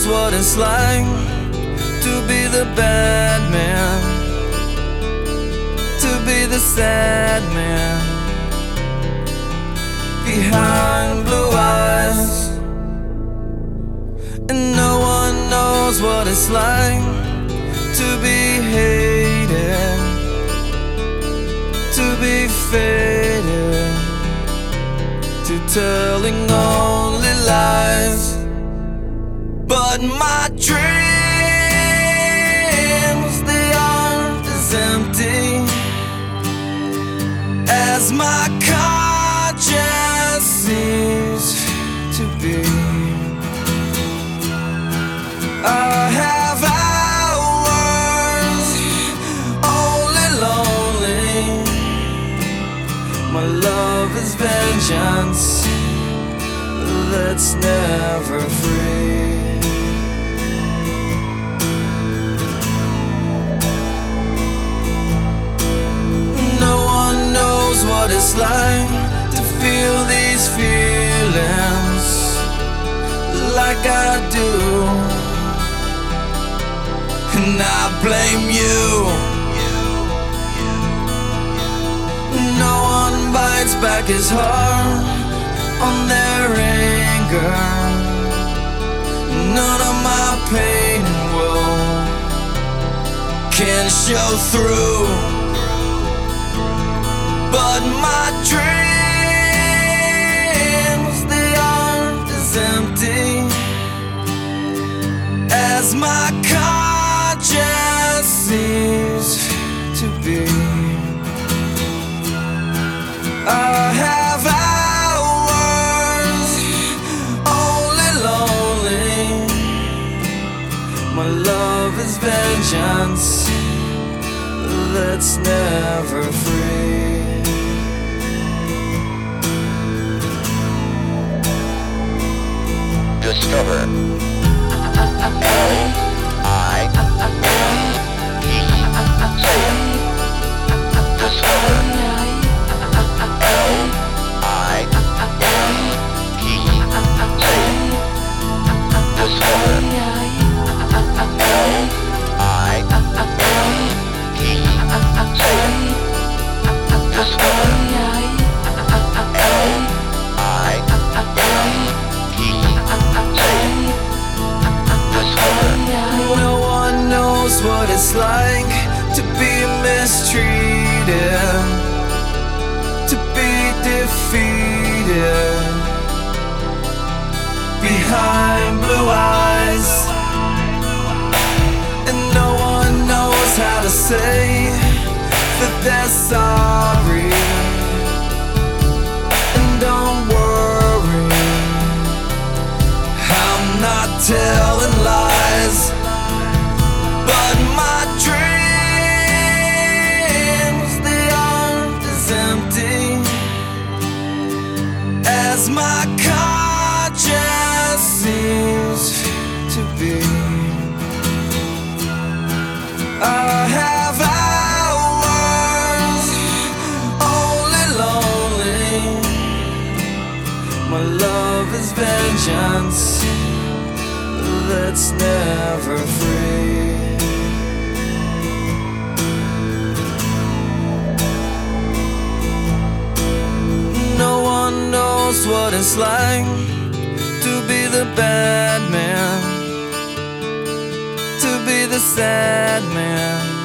what it's like to be the bad man, to be the sad man behind blue eyes. And no one knows what it's like to be hated, to be faded, to telling only lies. But my dreams, they aren't as empty as my conscience seems to be. I have hours only lonely. My love is vengeance that's never free. No one knows what it's like to feel these feelings like I do. And I blame you. No one bites back his heart on their anger. None of my pain and woe can show through. But my dreams, they aren't as empty as my conscience seems to be. I have hours only lonely. My love is vengeance that's never free. Discover what it's like to be mistreated, to be defeated behind blue eyes. And no one knows how to say that they're sorry. And don't worry, I'm not telling lies. But my dreams, they aren't as empty as my conscience seems to be. I have hours only lonely. My love is vengeance that's never free. No one knows what it's like to be the bad man, to be the sad man